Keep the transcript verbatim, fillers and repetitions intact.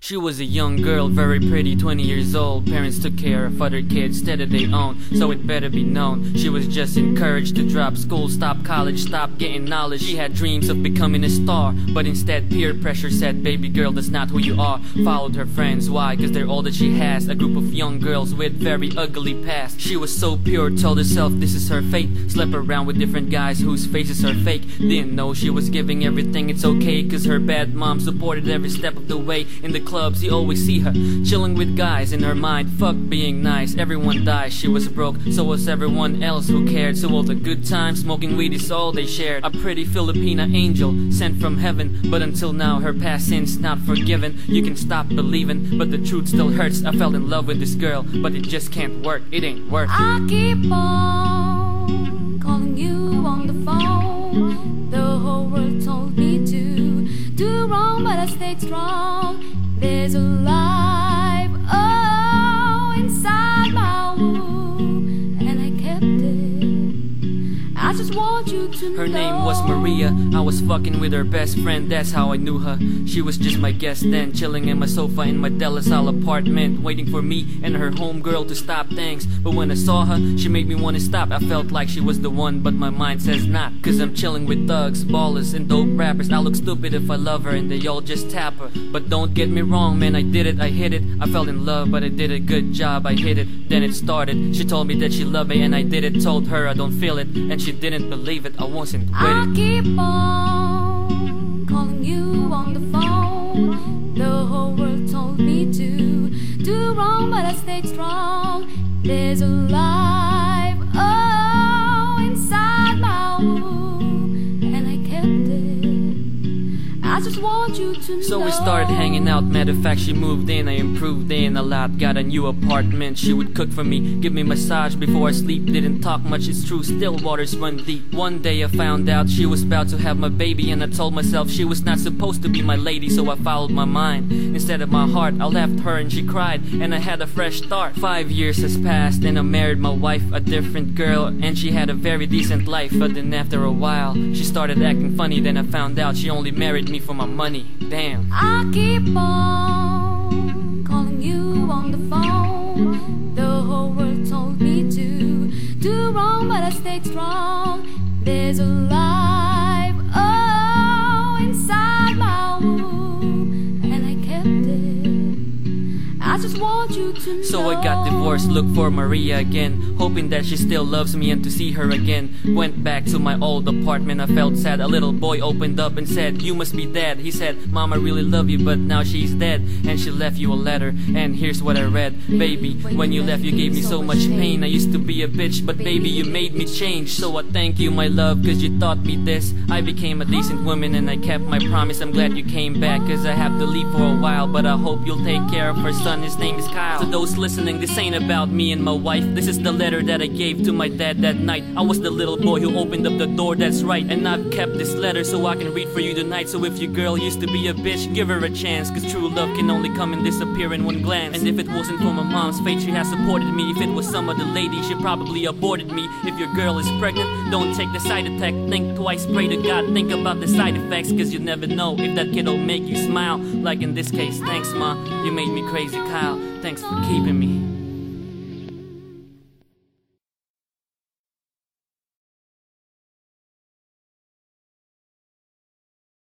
She was a young girl, very pretty, twenty years old. Parents took care of other kids instead of their own, so it better be known she was just encouraged to drop school, stop college, stop getting knowledge. She had dreams of becoming a star, but instead peer pressure said, baby girl, that's not who you are. Followed her friends, why? Cause they're all that she has. A group of young girls with very ugly past. She was so pure, told herself this is her fate. Slept around with different guys whose faces are fake. Didn't know she was giving everything, it's okay, cause her bad mom supported every step of the way. In the clubs, you always see her chilling with guys. In her mind, fuck being nice, everyone dies. She was broke, so was everyone else who cared. So all the good times, smoking weed is all they shared. A pretty Filipina angel sent from heaven, but until now her past sins not forgiven. You can stop believing, but the truth still hurts. I fell in love with this girl, but it just can't work, it ain't worth. I keep on calling you on the phone. The whole world told me to do wrong, but I stayed strong. There's a life, oh, inside my womb, and I kept it. I just want you to know. Her name was Maria. I was fucking with her best friend, that's how I knew her. She was just my guest then, chilling in my sofa in my De La Salle apartment, waiting for me and her homegirl to stop things. But when I saw her, she made me want to stop. I felt like she was the one, but my mind says not. Cause I'm chilling with thugs, ballers, and dope rappers. I look stupid if I love her and they all just tap her. But don't get me wrong, man, I did it, I hit it. I fell in love, but I did a good job, I hit it. Then it started, she told me that she loved me and I did it. Told her I don't feel it, and she didn't believe it. I wasn't with I it. keep on calling you on the phone. The whole world told me to do wrong, but I stayed strong. There's a life, oh, inside my womb, and I kept it. I just want you to know. So we started hanging out, matter of fact she moved in. I improved in a lot, got a new apartment. She would cook for me, give me massage before I sleep. Didn't talk much, it's true, still waters run deep. One day I found out she was about to have my baby, and I told myself she was not supposed to be my lady. So I followed my mind instead of my heart. I left her and she cried, and I had a fresh start. Five years has passed and I married my wife, a different girl, and she had a very decent life. But then after a while she started acting funny. Then I found out she only married me for my money. Damn. I keep on calling you on the phone. The whole world told me to do wrong, but I stayed strong. There's a life, oh, inside my womb, and I kept it. I just want you to know. So I got divorced, looked for Maria again, hoping that she still loves me and to see her again. Went back to my old apartment, I felt sad. A little boy opened up and said, you must be dead. He said, Mom, I really love you, but now she's dead. And she left you a letter, and here's what I read. Baby, when you left you gave me so much pain. I used to be a bitch, but baby you made me change. So I thank you, my love, cause you taught me this. I became a decent woman and I kept my promise. I'm glad you came back, cause I have to leave for a while, but I hope you'll take care of her son, his name is Kyle. To those listening, this ain't about me and my wife. This is the letter that I gave to my dad that night. I was the little boy who opened up the door, that's right. And I've kept this letter so I can read for you tonight. So if your girl used to be a bitch, give her a chance, cause true love can only come and disappear in one glance. And if it wasn't for my mom's fate, she has supported me. If it was some other lady, she probably aborted me. If your girl is pregnant, don't take the side attack. Think twice, pray to God, think about the side effects, cause you never know if that kid'll make you smile. Like in this case, thanks ma, you made me crazy Kyle. Thanks for keeping me.